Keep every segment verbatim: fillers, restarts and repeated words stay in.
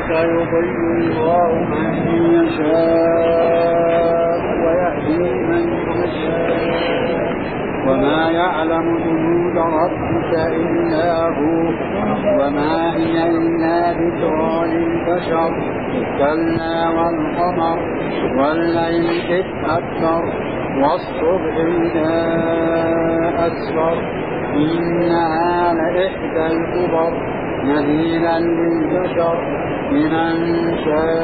يضل الله من يشاء ويهدي من يشاء وما يعلم جنود ربك إلا هو وما هي إلا ذكرى للبشر كلا والقمر والليل إذ أدبر والصبح إذا أسفر إنها لإحدى الكبر نذيرا للبشر لمن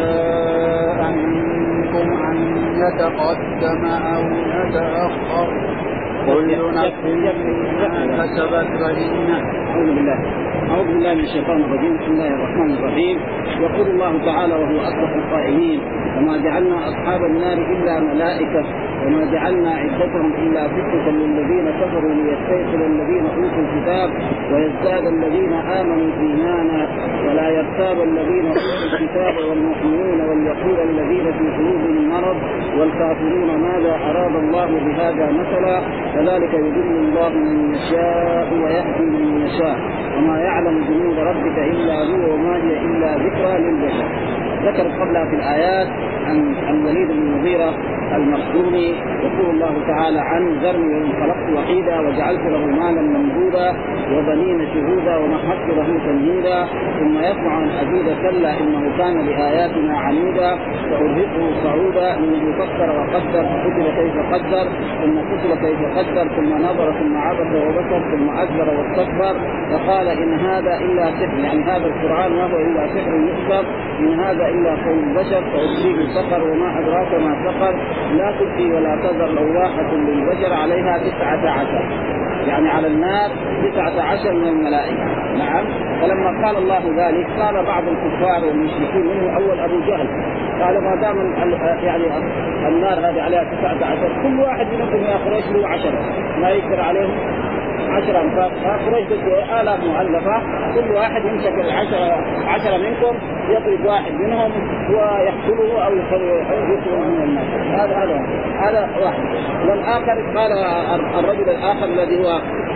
شاء منكم أن يتقدم أو يتأخر كل نفس بما كسبت رهينة. أعوذ بالله أعوذ بالله من الشيطان الرجيم. بسم الله الرحمن الرحيم. يقول الله تعالى وهو أصدق القائلين وما جعلنا أصحاب النار إلا ملائكة وما جعلنا عدتهم إلا فتنة للذين كفروا ليستيقظ الذين أوتوا الكتاب ويزداد الذين آمنوا إيمانا ولا يرتاب الذين أوتوا الكتاب والمؤمنون وليقول الذين في قلوبهم مرض والكافرون ماذا أراد الله بهذا مثلا كذلك يضل الله من يشاء ويهدي من يشاء وما يعلم جنود ربك إلا هو وما هي إلا ذكرى للبشر. ذكر قبلها في الآيات عن الوليد بن المغيرة المخزومي يقول الله تعالى عن ذرني وإن خلقت وحيدا وجعلت له مالا ممدودا وبنين شهودا ومهدت له تمهيدا ثم يطمع أن أزيد كلا إنه كان لآياتنا عنيدا فأرهقه صعودا إنه فكر وقدر فقتل كيف قدر ثم قتل كيف قدر ثم نظر ثم عبس وبصر ثم أدبر واستكبر وقال إن هذا إلا سحر يعني هذا القرآن ما هو إلا سحر يؤثر إن هذا إلا قول البشر فأصيب سقر وما أدراك ما سقر لا تبقي ولا تذر لواحة للبشر عليها تسعة عشر يعني على النار تسعة عشر من الملائكة. نعم. فلما قال الله ذلك قال بعض الكفار والمشركين منه أول أبو جهل قال ما دام يعني النار هذه عليها تسعة عشر كل واحد منكم يا قريش له عشرة ما يقدر عليهم عشرة أنفاق قريش آلاف مؤلفة كل واحد يمسك العشرة عشرة منكم يضرب واحد منهم ويقتله أو يقتله من الناس. هذا هذا هذا واحد. والآخر قال الرجل الآخر الذي هو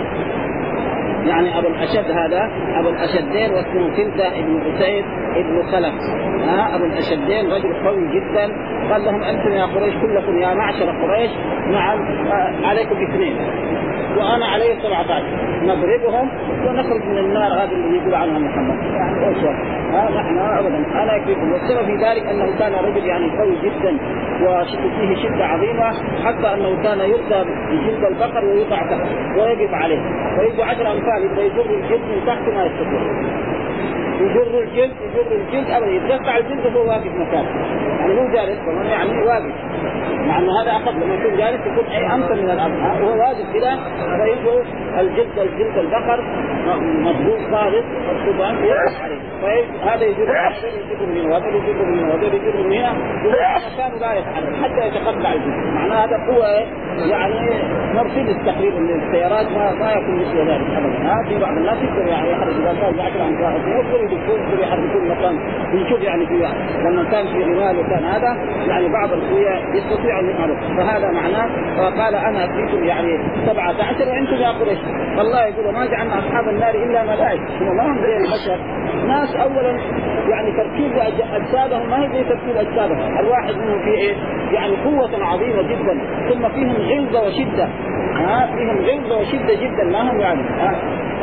يعني أبو الأشد هذا أبو الأشدين واسمه كلتا ابن أسيد ابن خلف ها أبو الأشدين رجل قوي جدا قال لهم أنتم يا قريش كلكم يا معشر قريش نعم عليكم اثنين وأنا عليه سبعة عشر نضربهم ونخرج من النار هذه اللي يقول عنها محمد يعني أوشوا ها نحن أبدا أنا يكفيكم. والسبب في ذلك أنه كان رجل يعني قوي جدا وفيه شدة عظيمة حتى أنه كان يؤتى بجلد البقر ويوضع تحت ويقف عليه ويجي عشر أمثال إذا يجر الجلد من تحت ما يستطيع يجر الجلد يجر الجلد أبدا يتقطع الجلد وهو واقف مكانه يعني مو جالس يعني واقف مع أن هذا أخذ لما يكون جالس يكون أي أمثل من الأرض وهو واقف كده فيجر الجلد الجلد البقر مضبوط خالص والصبان يقف عليه فهذا يجر يجر من هذا يجر من هذا يجر من هنا وكان لا يتحرك حتى يتقطع الجلد. معناه هذا قوة يعني مرسيدس تقريبا من السيارات ما ما يكون مثل ذلك أبدا. ها في بعض الناس يقدر يعني يحرك إذا كان بعشرة أمتار يقدر يدخل يحركون مكان يشوف يعني في لما كان في رمال وكان هذا يعني بعض القوية يستطيع أن يفعله. فهذا معناه وقال أنا أكفيكم يعني سبعة عشر وأنتم يا قريش والله يقول ما جعلنا أصحاب النار إلا ملائكة هم ما هم زي البشر ناس أولا يعني تركيب أجسادهم ما هي زي تركيب أجسادهم الواحد منهم فيه إيه يعني قوة عظيمة جدا ثم فيهم غلظة وشدة ها فيهم غلظة وشدة جدا ما هم يعني ها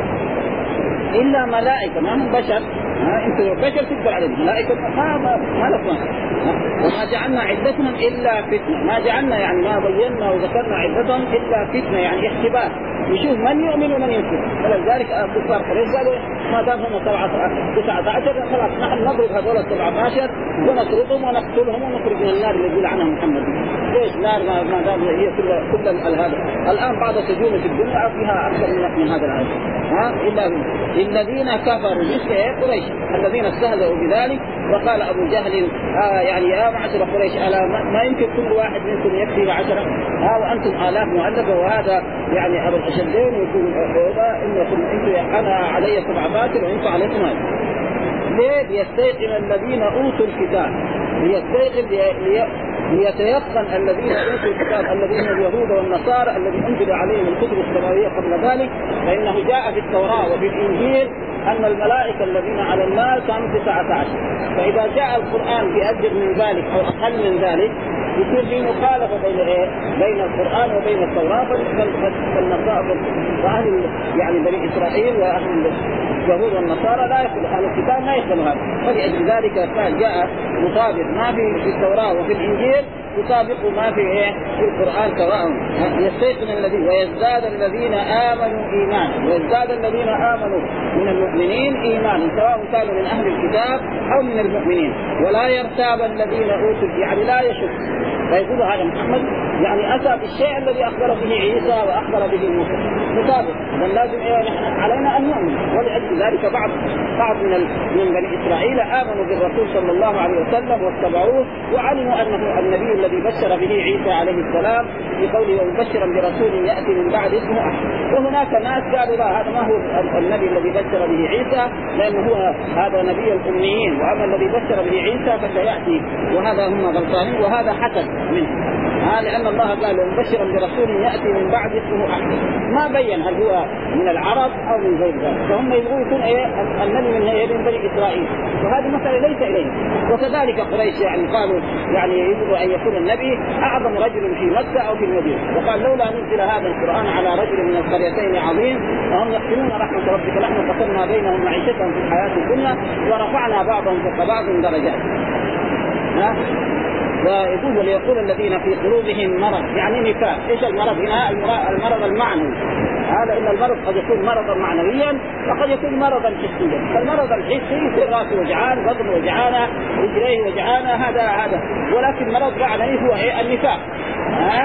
إلا ملائكة ما هم بشر ها أنتوا بشر تقدر عليهم ملائكة ما ما ما لكم وما جعلنا عدتهم إلا فتنة ما جعلنا يعني ما بينا وذكرنا عدتهم إلا فتنة يعني اختبار يشوف من يؤمن ومن ينكر. ولذلك الكفار قريش قالوا ما دام هم تسعة عشر خلاص نحن نضرب هذول السبعة عشر ونطردهم ونقتلهم ونخرج من النار اللي يقول عنها محمد. ليش نار ما دام هي كل كل هذا الآن بعض السجون في الدنيا فيها أكثر من هذا العدد ها إلا الذين كفروا مثل قريش الذين استهزئوا بذلك. وقال أبو جهل آه يعني يا معشر قريش ألا ما يمكن كل واحد منكم يكفي عشرة ها وأنتم آلاف مؤلفة وهذا يعني أبو الأشدين يقول إنكم أنتم أنا علي سبعة عشر وأنتم عليكم هذا ليه ليستيقن الذين أوتوا الكتاب ليستيقن لي... ليتيقن الذين أوتوا الكتاب الذين اليهود والنصارى الذين أنزل عليهم الكتب السماوية قبل ذلك فإنه جاء في التوراة وفي الإنجيل أن الملائكة الذين على النار كانوا تسعة عشر، فإذا جاء القرآن بأجر من ذلك أو أقل من ذلك يصير في مخالفة بين إيه؟ بين القرآن وبين التوراة. فالنصارى وأهل يعني بني إسرائيل وأهل اليهود والنصارى لا يقبل، أهل الكتاب لا يقبل هذا، فلأجل ذلك جاء مطابق ما في التوراة وفي الإنجيل يطابق ما في إيه؟ في القرآن سواء يستيقن الذين ويزداد الذين آمنوا إيمانا، ويزداد الذين آمنوا من المؤمنين إيمانا سواء كانوا من أهل الكتاب أو من المؤمنين، ولا يرتاب الذين أوتوا يعني لا يشك. فيقول هذا محمد يعني أتى بالشيء الذي أخبر به عيسى وأخبر به موسى مطابق، بل لازم إيه نحن علينا أن نؤمن. ولأجل ذلك بعض بعض من من بني إسرائيل آمنوا بالرسول صلى الله عليه وسلم واتبعوه وعلموا أنه النبي الذي بشر به عيسى عليه السلام في قوله ومبشرا برسول يأتي من بعد اسمه أحمد. وهناك ناس قالوا لا هذا ما هو النبي الذي بشر به عيسى لأنه هو هذا نبي الأميين، وأما الذي بشر به عيسى فسيأتي، وهذا هم غلطانين وهذا حسد منه. آه لأن الله قال ومبشرا برسول يأتي من بعد اسمه أحمد، ما بين هل هو من العرب أو من غير ذلك، فهم يبغون يكون إيه النبي من إيه من بني إسرائيل، وهذه مسألة ليس إليه. وكذلك قريش يعني قالوا يعني يجب أن يكون النبي أعظم رجل في مكة أو في المدينة، وقال لولا نزل هذا القرآن على رجل من القريتين عظيم وهم يحسنون رحمة ربك نحن قسمنا بينهم معيشتهم في الحياة الدنيا ورفعنا بعضهم فوق بعض درجات. ها ويقول وليقول الذين في قلوبهم مرض يعني نفاق. ايش المرض هنا؟ المرض المعنوي، هذا ان المرض قد يكون مرضا معنويا وقد يكون مرضا حسيا. فالمرض الحسي يصير راسه وجعان، بطن وجعانه، رجليه وجعانه، هذا هذا ولكن مرض معنوي هو ايه؟ النفاق. ها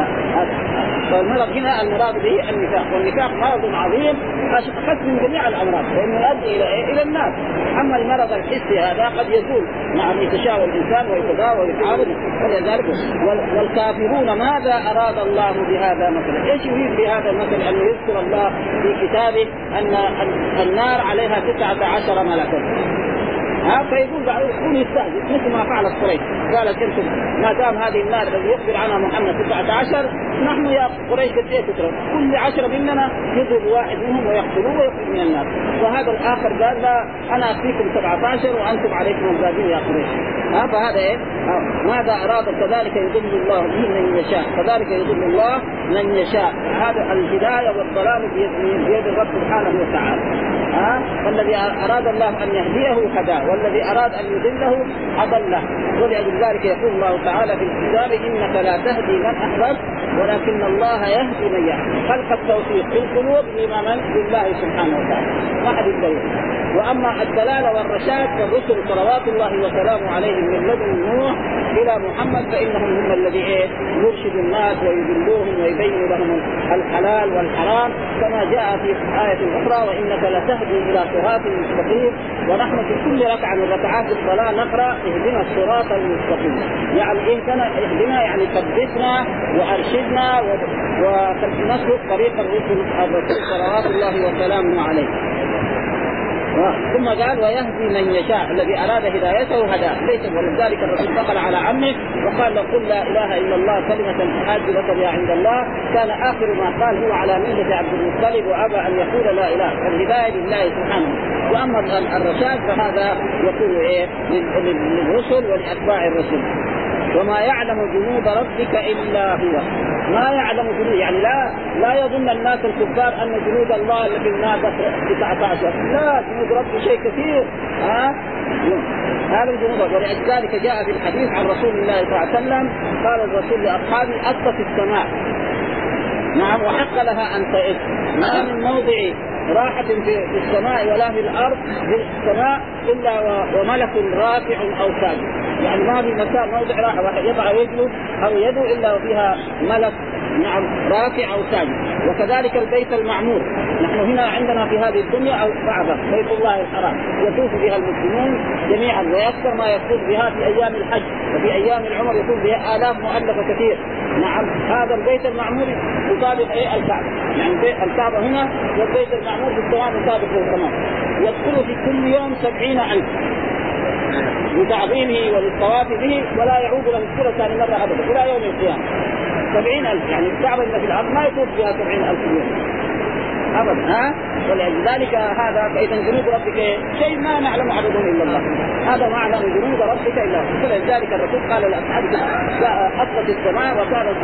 فالمرض هنا المراد به النفاق، والنفاق مرض عظيم أخف من جميع الأمراض لأنه يؤدي إلى إيه؟ إلى الناس. أما المرض الحسي هذا قد يزول نعم يتشاوى الإنسان ويتداوى ويتعالج ولذلك. والكافرون ماذا أراد الله بهذا مثلا؟ إيش يريد بهذا المثل؟ أن يذكر الله في كتابه أن النار عليها تسعة عشر ملكا. ها فيقول يكون يستهزئ مثل ما فعلت قريش، قالت انتم ما دام هذه النار الذي يخبر عنها محمد تسعة عشر نحن يا قريش قد ايه كثرة كل عشرة مننا يضرب واحد منهم ويقتلوه ويخرج من النار. وهذا الآخر قال لا أنا أكفيكم سبعة عشر وأنتم عليكم الباقين يا قريش. ها فهذا إيه؟ ماذا أراد؟ كذلك يضل الله به من يشاء، كذلك يضل الله من يشاء. هذا الهداية والضلال بيد الرب سبحانه وتعالى. ها فالذي أراد الله أن يهديه هداه، والذي أراد أن يضله أضله. ولأجل ذلك يقول الله تعالى في الكتاب إنك لا تهدي من أحببت ولكن الله يهدي من يشاء. خلق التوفيق في القلوب لمن لله سبحانه وتعالى ما حد يدري. وأما الدلالة والرشاد فالرسل صلوات الله وسلامه عليهم من لدن نوح إلى محمد فإنهم هم الذي إيه يرشد الناس ويدلوهم ويبين لهم الحلال والحرام كما جاء في آية أخرى وإنك لتهدي إلى صراط مستقيم. ونحن في كل ركعة من ركعات الصلاة نقرأ اهدنا الصراط المستقيم، يعني اهدنا اهدنا يعني ثبتنا وأرشدنا ونسلك طريق الرسل صلوات الله وسلامه عليه. ثم قال ويهدي من يشاء، الذي أراد هدايته هداه. ليس ولذلك الرسول دخل على عمه وقال له قل لا إله إلا الله كلمة أحاج لك بها عند الله. كان آخر ما قال هو على ملة عبد المطلب وأبى أن يقول لا إله. الهداية لله سبحانه. وأما الرشاد فهذا يكون إيه للرسل ولأتباع الرسل. وما يعلم جنود ربك إلا هو. ما يعلم جنود يعني لا لا يظن الناس الكفار أن جنود الله اللي في النار تسعة عشر، لا جنود ربك شيء كثير. ها هذا الجنود. ولذلك جاء في الحديث عن رسول الله صلى الله عليه وسلم قال الرسول لأصحابه أطت السماء نعم وحق لها أن تئس. ما من موضع راحة في السماء ولا في الأرض في السماء إلا وملك رافع أو ساجد. يعني ما في مكان موضع راحة واحد يضع رجله أو يده إلا وفيها ملك نعم رافع أو ساجد. وكذلك البيت المعمور نحن هنا عندنا في هذه الدنيا أو بعضها بيت الله الحرام يطوف بها المسلمون جميعا ويكثر ما يطوف بها في أيام الحج وفي أيام العمر يطوف بها آلاف مؤلفة كثير. نعم هذا البيت المعمور يطابق إيه الكعبة، يعني الكعبة هنا والبيت المعمور في السماء يطابق السماء. يدخل في كل يوم سبعين ألف لتعظيمه وللطواف به ولا يعود للمسيرة ثاني مرة أبدا إلى يوم القيامة. سبعين ألف يعني الكعبة اللي في الأرض ما يطوف بها سبعين ألف يوم. ابدا. ها ولذلك هذا فاذا جنود ربك شيء ما نعلم عددهم الا الله، هذا ما نعلم جنود ربك الا الله. فلذلك الرسول قال لاصحابه اطلت السماء وكانت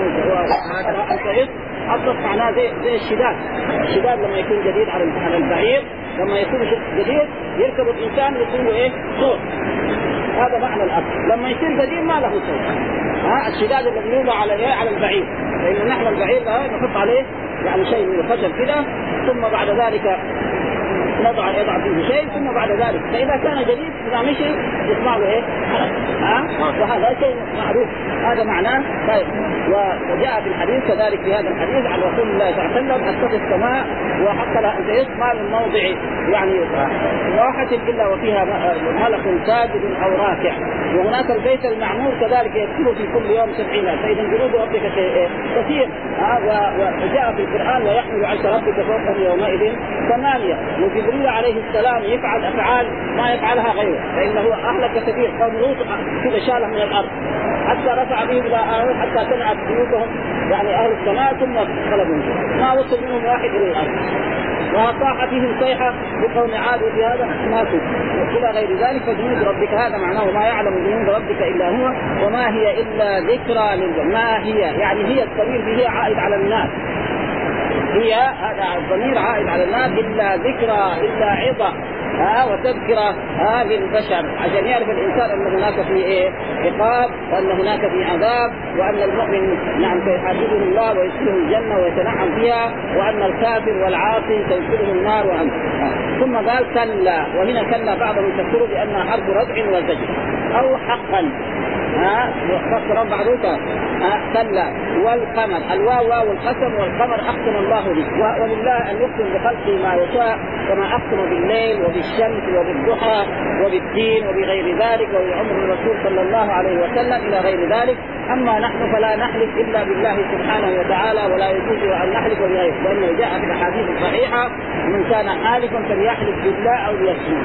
انت اطلت معناه زي زي الشداد. الشداد لما يكون جديد على على البعير، لما يكون جديد يركب الانسان يصير له ايه صوت، هذا معنى الاصل. لما يصير قديم ما له صوت. ها الشداد الذي يوضع على ايه على البعير، لان نحن البعير نحط عليه يعني شيء من الخشب كده، ثم بعد ذلك نضع يضع فيه شيء، ثم بعد ذلك فاذا كان جديد اذا مشي يسمع له ايه ها وهذا شيء معروف، هذا معناه. طيب وجاء في الحديث كذلك في هذا الحديث عن رسول الله صلى الله عليه وسلم اطلت السماء وحتى لا انت يسمع من موضع يعني راحة الا وفيها ملك ساجد او راكع. وهناك البيت المعمور كذلك يدخل في كل يوم سبعين، فاذا جنود ربك كثير. وجاء في القران ويحمل عرش ربك فوقهم يومئذ ثمانية، وجبريل عليه السلام يفعل افعال ما يفعلها غيره، فانه اهلك كثير قوم لوط كذا شالهم من الارض حتى رفع بهم الى اهل حتى تنعت بيوتهم يعني اهل السماء ثم خلدهم ما وصل منهم واحد الى الارض. وطاح فيهم صيحه بقوم عاد في هذا ماتوا والى غير ذلك. فجنود ربك هذا معناه ما يعلم جنود ربك الا هو وما هي الا ذكرى للجنة. ما هي يعني هي الضمير به عائد على الناس، هي هذا الضمير عائد على الناس، الا ذكرى الا عظه ها وتذكره ها للبشر عشان يعرف الانسان ان هناك في ايه عقاب وان هناك في عذاب، وان المؤمن نعم سيحاسبه الله ويدخله الجنه ويتنعم فيها، وان الكافر والعاصي تدخله النار. وأن ثم قال كلا، وهنا كلا بعضهم يفسره بانها حرف ردع وزجر او حقا ها فسر بعضها كلا. والقمر الواو واو القسم والقمر اقسم الله به، ولله ان يقسم بخلقه ما يشاء كما اقسم بالليل وبالشمس وبالضحى وبالدين وبغير ذلك وبعمر الرسول صلى الله عليه وسلم الى غير ذلك. اما نحن فلا نحلف الا بالله سبحانه وتعالى ولا يجوز ان نحلف بغيره، لانه جاء في الاحاديث الصحيحه من كان حالفا فليحلف بالله او ليصمت.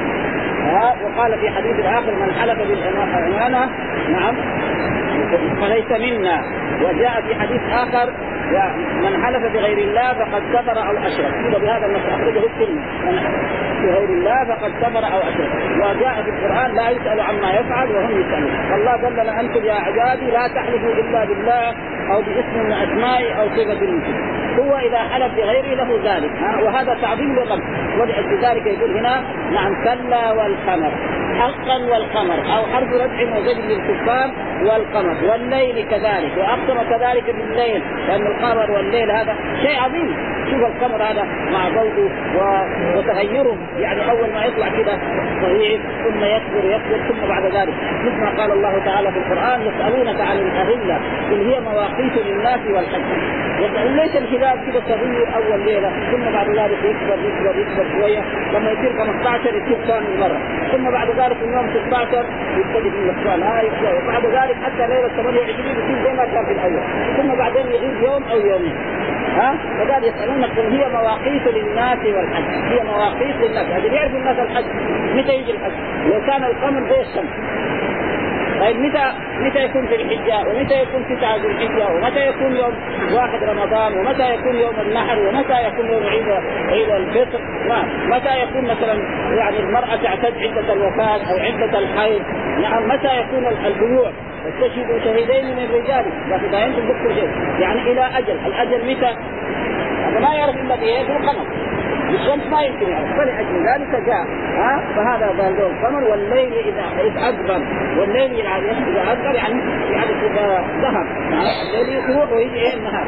وقال في حديث آخر من حلف بالأمانة نعم فليس منا. وجاء في حديث آخر من حلف بغير الله فقد كفر أو أشرك، وبهذا النص أخرجه الترمذي من بغير الله فقد كفر أو أشرك. وجاء في القرآن لا يسأل عما يفعل وهم يسألون. فالله قال لنا أنتم يا عبادي لا تحلفوا إلا بالله أو باسم من أسمائه أو صفة منه، هو إذا حلف بغيره له ذلك. وهذا تعظيم للرب، ولذلك يقول هنا نعم كلا والقمر حقا والقمر أو حرف ردع وزجر للكفار والقمر والليل كذلك، وأقسم كذلك بالليل لأن القمر والليل هذا شيء عظيم. شوف القمر هذا مع ضوءه وتغيره، يعني أول ما يطلع كده صغير ثم يكبر يكبر ثم بعد ذلك مثل ما قال الله تعالى في القرآن يسألونك عن الأهلة قل هي مواقيت للناس والحج. يسألون ليس الهلال كده صغير أول ليلة ثم بعد ذلك يكبر يكبر يكبر شوية لما يصير خمسة عشر يصير ثاني مرة، ثم بعد ذلك من يوم ستة عشر يبتدي في النقصان هاي، وبعد ذلك حتى ليلة ثمانية وعشرين يصير زي ما كان في الأول، ثم بعدين يغيب يوم أو يومين. ها فقال يسألونك قل هي مواقيت للناس والحج، هي مواقيت للناس. هذا يعرف الناس الحج متى يجي الحج؟ لو كان القمر زي الشمس. طيب متى متى يكون في الحجة ومتى يكون تسعة ذي الحجة ومتى يكون يوم واحد رمضان ومتى يكون يوم النحر ومتى يكون يوم عيد عيد الفطر، متى يكون مثلا يعني المرأة تعتد عدة الوفاة أو عدة الحيض، نعم متى يكون البيوع استشهدوا شهيدين من الرجال لكن لا يمكن ذكر شيء يعني إلى أجل. الأجل متى؟ هذا ما يعرف إلا بإيه القمر، الشمس ما يمكن يعرف، فلأجل ذلك جاء ها فهذا ضوء القمر. والليل إذا أدبر، والليل إذا أدبر يعني يعني إذا ذهب الليل يروح ويجي النهار.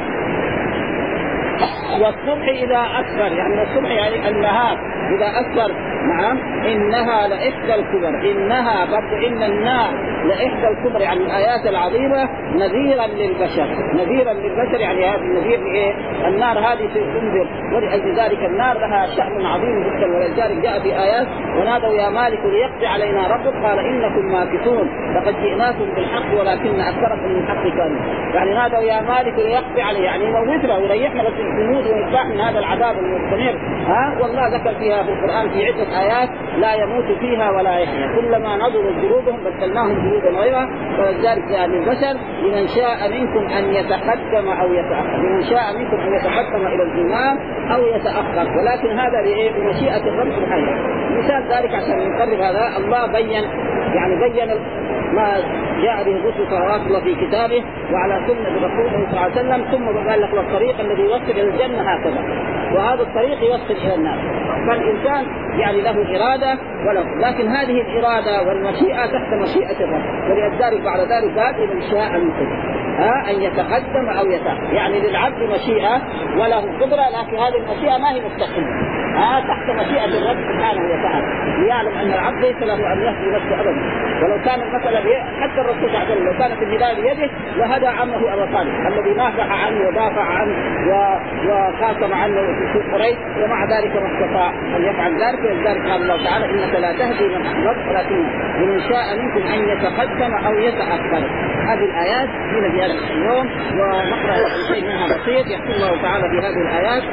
والصبح إذا أسفر يعني الصبح يعني النهار إذا أسفر. نعم إنها لإحدى الكبر، إنها برضو إن النار لإحدى الكبر يعني الآيات العظيمة نذيرا للبشر، نذيرا للبشر يعني هذا النذير إيه؟ النار هذه تنذر، ولأجل ذلك النار لها شأن عظيم جدا. ولذلك جاء في آيات ونادوا يا مالك ليقضي علينا ربك قال إنكم ماكثون لقد جئناكم بالحق ولكن أكثركم من الحق كانوا. يعني نادوا يا مالك ليقضي عليه يعني يموتنا ويريحنا بس نموت ونرتاح من هذا العذاب المستمر. ها والله ذكر فيها في القرآن في عدة آيات لا يموت فيها ولا يحيا، كلما نضروا جلودهم بدلناهم جلودا غيرها. فلذلك يعني البشر لمن شاء منكم أن يتقدم أو يتأخر، لمن شاء منكم أن يتقدم إلى الإمام أو يتأخر، ولكن هذا بمشيئة الرب سبحانه. مثال ذلك عشان نقرب هذا، الله بين يعني بين ما جاء به الرسل صلوات الله في كتابه وعلى سنة رسوله صلى الله عليه وسلم، ثم قال لك الطريق الذي يوصل إلى الجنة هكذا، وهذا الطريق يوصل إلى النار. فالإنسان يعني له إرادة وله، لكن هذه الإرادة والمشيئة تحت مشيئة الرب، ولذلك بعد ذلك قال لمن شاء منكم ها أن يتقدم أو يتأخر، يعني للعبد مشيئة وله قدرة، لكن هذه المشيئة ما هي مستقيمة، ها تحت مشيئة الرب سبحانه وتعالى، ليعلم أن العبد ليس له أن يهدي نفسه أبدا. ولو كان المسألة حتى الرسول صلى الله عليه وسلم لو كانت الهداية بيده لهدى عمه أبا طالب الذي نافح عنه ودافع عنه وخاصم عنه في قريش، ومع ذلك ما استطاع أن يفعل ذلك. ولذلك قال الله تعالى إنك لا تهدي من أحببت ولكن لمن شاء منكم أن يتقدم أو يتأخر. هذه الآيات من زيادة اليوم، ونقرأ لكم شيء منها بسيط. يحكي الله تعالى في هذه الآيات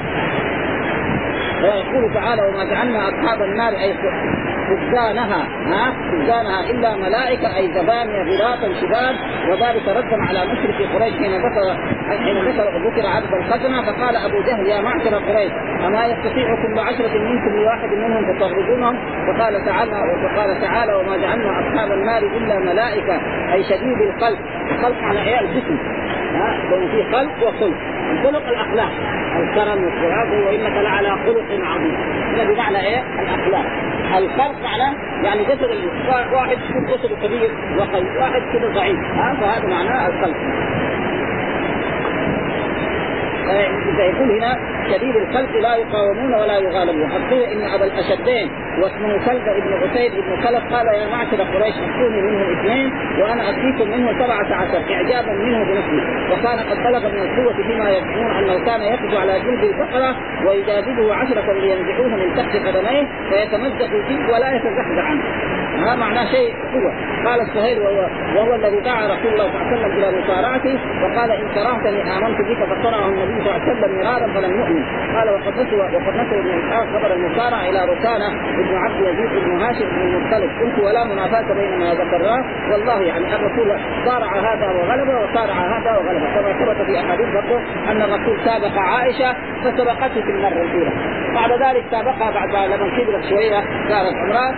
ويقول تعالى وما جعلنا أصحاب النار أي خزانها ها خزانها إلا ملائكة أي زبانية غلاظا شباب، وذلك ردا على مشرك قريش حين ذكر حين ذكر ذكر عدد الخزنة، فقال أبو جهل يا معشر قريش أما يستطيع كل عشرة منكم لواحد منهم فتخرجونهم؟ فقال تعالى وقال تعالى وما جعلنا أصحاب النار إلا ملائكة أي شديد الخلق. الخلق على عيال الجسم، ها في خلق وخلق. الخلق الأخلاق الكرم والتواضع وإنك لعلى خلق عظيم، هذا بمعنى إيه الأخلاق. الخلق معناه يعني جسد واحد يكون جسد كبير وقوي، واحد كده ضعيف، ها فهذا معناه الخلق. يقول هنا شديد الخلق لا يقاومون ولا يغالبون. قيل إن أبا الأشدين واسمه كلب ابن عسيد ابن خلف قال يا معشر قريش اتوني منه اثنين وأنا أتيكم منه سبعة عشر إعجابا منه بنفسه، وكان قد بلغ من القوة فيما يدعون أنه كان يقف على جلد البقرة ويجاذبه عشرة لينزعوه من تحت قدميه فيتمزق الجلد ولا يتزحزح عنه. هذا معناه شيء قوة. قال السهيل وهو, وهو الذي دعا رسول الله صلى الله عليه وسلم إلى مسارعته وقال إن كرهتني آمنت بك، فقرأه النبي صلى الله عليه وسلم مرارا فلم يؤمن. قال وقد نسوا وقد نسوا ابن إسحاق خبر المسارعة إلى ركانة ابن عبد يزيد ابن هاشم بن المطلب. قلت ولا منافاة بين ما ذكرناه والله يعني الرسول صارع هذا وغلبه وصارع هذا وغلبه، كما ثبت في أحاديث برضه أن الرسول سابق عائشة فسبقته في المرة الأولى، بعد ذلك سابقها بعد لما كبرت شوية صارت عمران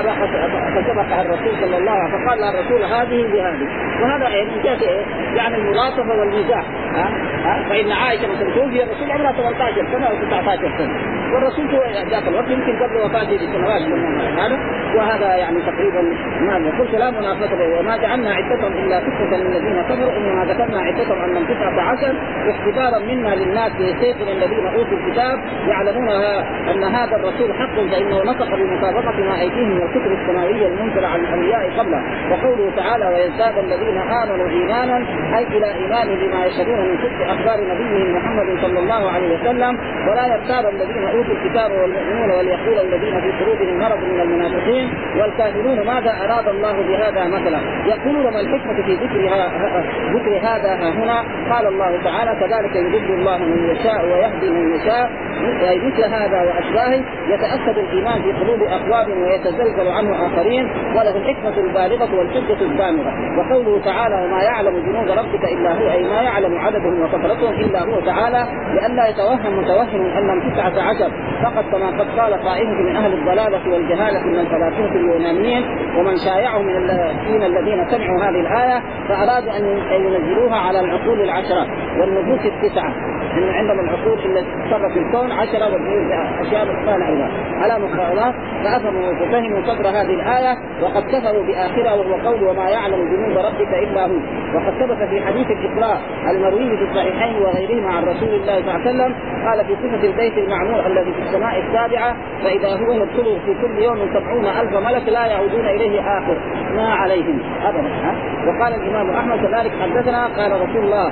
فسبقها الرسول صلى الله عليه وسلم، فقال لها الرسول هذه بهذه. وهذا يعني الملاطفة والمزاح. ها ها فإن عائشة مثلا توفي الرسول عمرها ثمانية عشر سنة أو تسعة عشر سنة، والرسول هو ذاك الوقت يمكن قبل وفاته بسنوات هذا، وهذا يعني تقريبا ما قلت لا منافسة به. وما جعلنا عدتهم إلا فتنة للذين كفروا إنما ذكرنا عدتهم أنهم تسعة عشر اختبارا منا للناس ليستيقن الذين أوتوا الكتاب يعلمون أن هذا الرسول حق، فإنه نطق بمطابقة ما أيديهم من الكتب السماوية المنزلة على الأنبياء قبله. وقوله تعالى ويزداد الذين آمنوا إيمانا أي إلى إيمان بما يشهدون من صدق أخبار نبيهم محمد صلى الله عليه وسلم. ولا يرتاب الذين أوتوا الكتاب والمؤمنون وليقول الذين في قلوبهم مرض من المنافقين والكافرون ماذا أراد الله بهذا مثلا. يقولون ما الحكمة في ذكرها ذكر هذا هنا؟ قال الله تعالى كذلك يضل الله من يشاء ويهدي من يشاء. مثل هذا وأشباهه يتأكد الإيمان في قلوب أقوام ويتزلزل عنه آخرين، وله الحكمة البالغة والحجة الدامغة. وقوله تعالى وما يعلم جنود ربك إلا هو أي ما يعلم عددهم وكثرتهم إلا هو تعالى، لئلا يتوهم متوهم أنهم تسعة عشر فقط كما قد قال قائمة من أهل الضلالة والجهالة من الفلاسفة اليونانيين ومن شايعهم من الذين الذين سمعوا هذه الآية فأرادوا أن ينزلوها على العقول العشرة والنفوس التسعة، إن عندما العقول التي تصرف الكون عشرة أشياء مختلفة أيضا على مخالفات، فأفهموا وفهموا صدر هذه الآية وقد كفروا بآخرها وهو قول وما يعلم جنود ربك إلا هو. وقد ثبت في حديث الإسراء المروي في الصحيحين وغيرهما عن رسول الله صلى الله عليه وسلم قال في صفة البيت المعمور الذي في السماء السابعة فإذا هو يدخله في كل يوم سبعون ألف ملك لا يعودون إليه آخر ما عليهم أبدا. وقال الإمام أحمد كذلك حدثنا قال رسول الله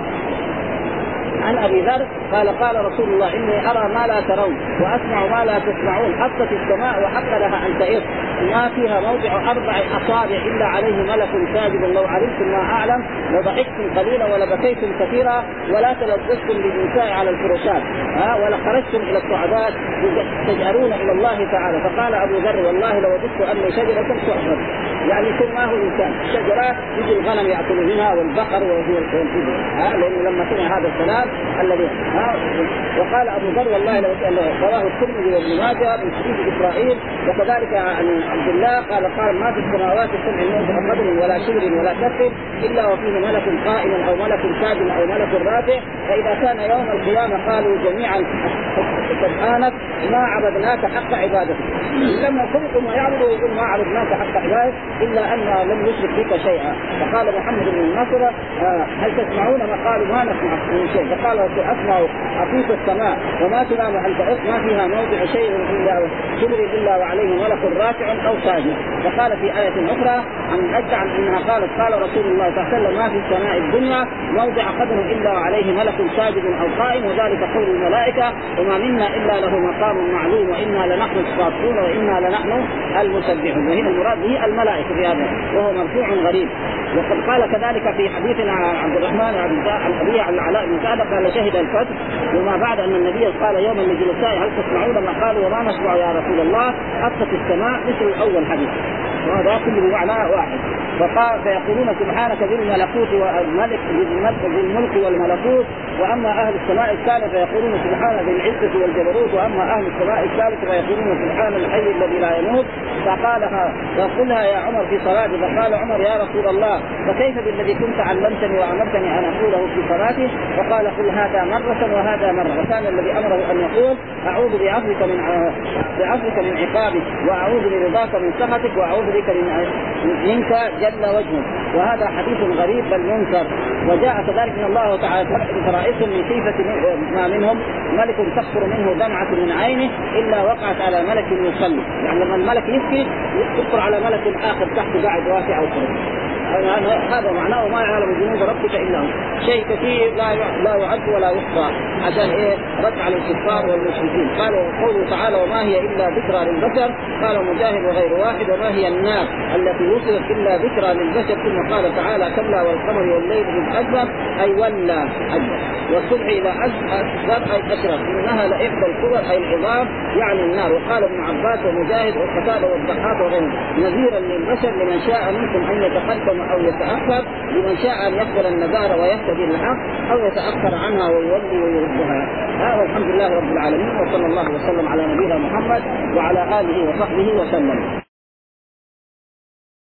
عن أبي ذر قال قال رسول الله إني أرى ما لا ترون وأسمع ما لا تسمعون، حطت السماء وحق لها أن تئر ما فيها موضع أربع أصابع إلا عليه ملك ساجد، لو علمتم ما أعلم لضحكتم قليلا ولبكيتم كثيرا ولا تلبستم بالنساء على الفرشات ولخرجتم إلى الصعدات تجأرون إلى الله تعالى. فقال أبو ذر والله لو وجدت أني شجرة تعبد يعني يكون ما هو انسان. الشجرات يجي الغنم ياكل منها والبقر وهي الإبل، ها لانه لما سمع هذا الكلام الذي ها. وقال ابو ذر والله لو رواه الترمذي وابن ماجه من حديث اسرائيل وكذلك عن عبد الله قال قال ما في السماوات السبع من قدر ولا شبر ولا كف الا وفيه ملك قائم او ملك ساجد او ملك رافع، فاذا كان يوم القيامه قالوا جميعا سبحانك ما عبدناك حق عبادتك، لما خلقوا ما يعبدوا يقول ما عبدناك حق عبادتك الا ان لم نشرك بك شيئا. فقال محمد بن النصر آه هل تسمعون ما قالوا ما نسمع من شيء، فقال اسمع عقيق السماء وما تنام عن ما فيها موضع شيء الا شبر الا وعليه ملك رافع او ساجد. فقال في آية أخرى عن عائشة عن أنها قالت قال رسول الله صلى الله عليه وسلم ما في السماء الدنيا موضع قدر إلا وعليه ملك ساجد أو قائم، وذلك قول الملائكة وما منا إلا له مقام معلوم وإنا لنحن الصافون وإنا لنحن المسبحون. وهنا المراد به الملائكة في هذا وهو مرفوع غريب. وقد قال كذلك في حديثنا عبد الرحمن عن أبيه عن العلاء بن سعد قال شهد الفتح وما بعد أن النبي قال يوم لجلسائه هل تسمعون ما قالوا وما نسمع يا رسول الله أطت السماء مثل الأول حديث، وهذا كله بمعنى واحد. فقال فيقولون سبحانك ذي الملكوت والملك ذي الملك والملكوت، واما اهل السماء الثالثه فيقولون سبحان ذي العزه والجبروت، واما اهل السماء الثالثه فيقولون سبحان الحي الذي لا يموت. فقالها فقلها يا عمر في صلاتي، فقال عمر يا رسول الله فكيف بالذي كنت علمتني وامرتني ان اقوله في صلاتي؟ فقال قل هذا مره وهذا مره. وكان الذي امره ان يقول اعوذ بعفوك من بعفوك من عقابك واعوذ برضاك من سخطك واعوذ بك منك جل وجهه. وهذا حديث غريب بل منكر. وجاء كذلك من الله تعالى فرائصهم من كيفة ما منهم ملك تقطر منه دمعة من عينه إلا وقعت على ملك يصلي، يعني لما الملك يبكي يقطر على ملك آخر تحت قاعد واسع أو كريم. هذا معناه ما يعلم جنود ربك إلا هو، شيء كثير لا لا يعد ولا يحصى عشان إيه رد على الكفار والمشركين. قال قوله تعالى وما هي إلا ذكرى للبشر، قال مجاهد وغير واحد وما هي النار التي وصلت إلا ذكرى للبشر. ثم قال تعالى كلا والقمر والليل إذ أدبر أي ولى أدبر، والصبح إذا أسفر أي أشرف، إنها لإحدى الكبر أي العظام يعني النار. وقال ابن عباس ومجاهد والقتادة والضحاك وغيرهم نذيرا للبشر لمن شاء منكم أن يتقدم أو يتأخر، لمن شاء أن يقبل النذار ويهتدي الحق أو يتأخر عنها ويولي ويردها. هذا الحمد لله رب العالمين، وصلى الله وسلم على نبينا محمد وعلى آله وصحبه وسلم.